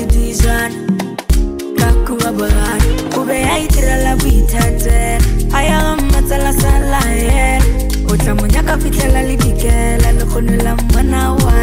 le dijana ka kuba bogana o be a itirela boithatela a ya mmatsela sala hela o tla mo nyaka fitlhela le dikela le kgonela mmona wa